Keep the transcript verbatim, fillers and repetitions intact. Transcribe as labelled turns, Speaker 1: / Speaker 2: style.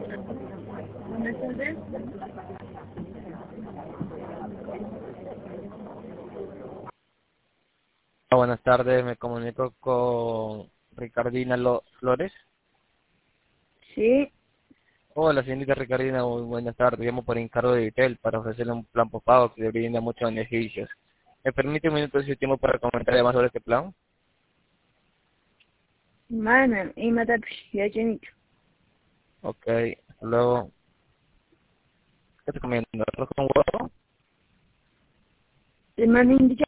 Speaker 1: Buenas tardes.
Speaker 2: Buenas tardes, me comunico con Ricardina Lo- Flores.
Speaker 1: Sí,
Speaker 2: Hola, señorita Ricardina, muy buenas tardes. Llamo por encargo de Vitel para ofrecerle un plan postpago que le brinda muchos beneficios. ¿Me permite un minuto de su tiempo para comentar más sobre este plan?
Speaker 1: mana, imatapish yachanichu.
Speaker 2: Ok, hasta luego. ¿Qué te comiendo? ¿Arroz con huevo?
Speaker 1: Mana